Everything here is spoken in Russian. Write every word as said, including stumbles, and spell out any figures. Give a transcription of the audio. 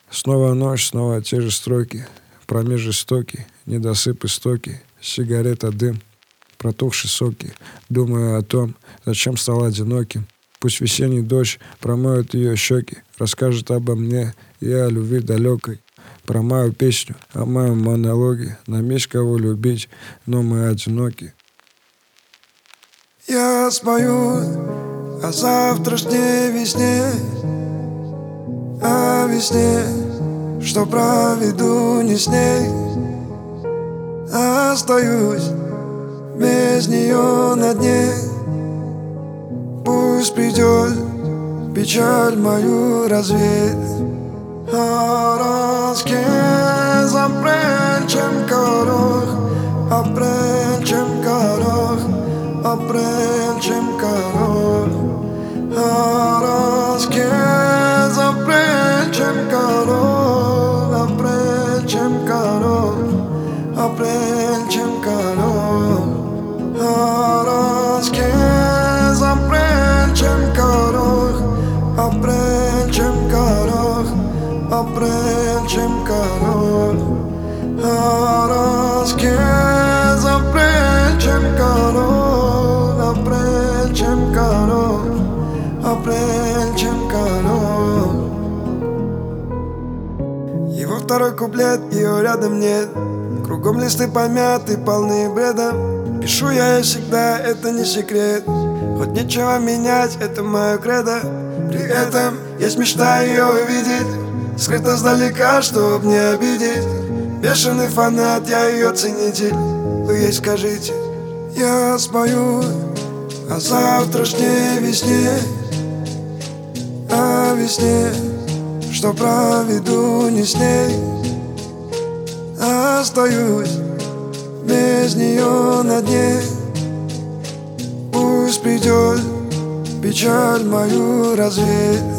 Снова ночь, снова те же строки, промеж жестокий, недосып истоки, сигарета, дым, протухшие соки. Думаю о том, зачем стал одиноким. Пусть весенний дождь промоет ее щеки, расскажет обо мне и о любви далекой. Про мою песню, о моем монологе. Нам есть кого любить, но мы одиноки. Я спою о завтрашней весне, о весне, что проведу не с ней. Остаюсь без нее на дне. Пусть придет печаль мою развеет. Араске запрель, чем корох, апрель, чем корох, апрель, чем корох. Араске запрель, чем корох, апрель, чем корох, апрель, чем корох. Араске запрель, чем корох, апрель, чем корох, апрель, чем корох. Араске запрель, чем корох, апрель, чем корох, апрель, чем корох. Его второй куплет, ее рядом нет. Кругом листы помяты, полные бреда. Пишу я всегда, это не секрет. Хоть нечего менять, это мое кредо. При этом есть мечта ее увидеть, скрыто сдалека, чтоб не обидеть. Бешеный фанат, я ее ценитель. Вы ей скажите, я спою о завтрашней весне, о весне, что проведу не с ней. Остаюсь без нее на дне. Пусть придет печаль мою развеет.